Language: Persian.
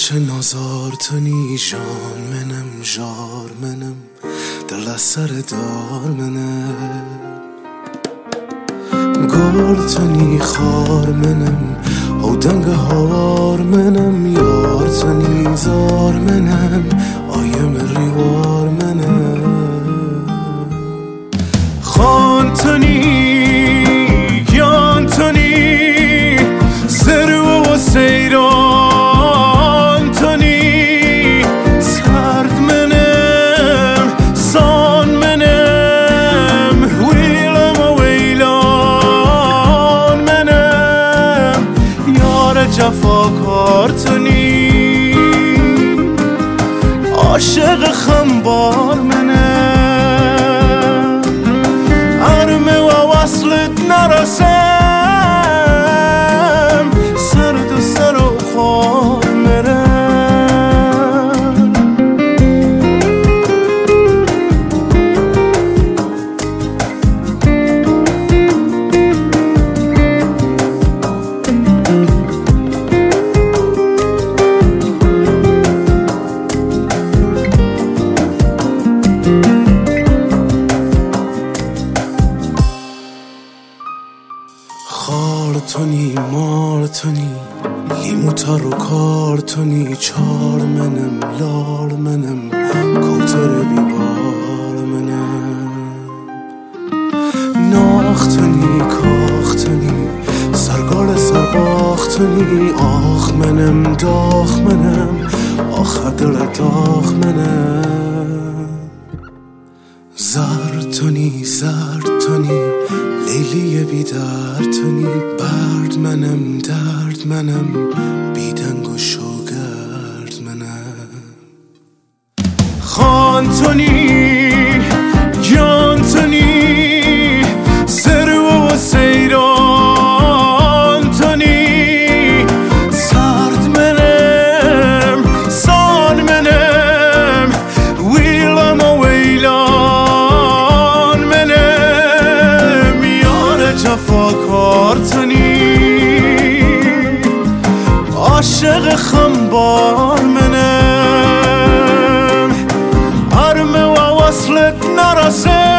باش نازار تنی جان منم جار منم دل از سر دار منم گل تنی خار منم او دنگ هار منم یار تنی زار منم آیم ریوار منم خان تنی گیان تنی سرو و سیران تنی سرد منم سان منم ویلم و ویلان منم یار جفاکار تنی عاشق خمبار منم ارمه و وصلت نرسم سرد و سر و خوار مرم خار تنی مار تنی لیمو تر و کار تنی چار منم لار منم کوتر بیبار منم ناختنی کاختنی سرگار سرباختنی آخ منم داخ منم آخ دل داخ منم زر تنی زرد تنی لیلی بیدر تنی برد منم درد منم بیدنگ و شوگرد منم خان تنی گیان تنی سرو و سیران تنی سرد منم سان منم ویلم و ویلان منم یار جفاکار تنی عاشق خمبار منم ارمه و وصلت نرسم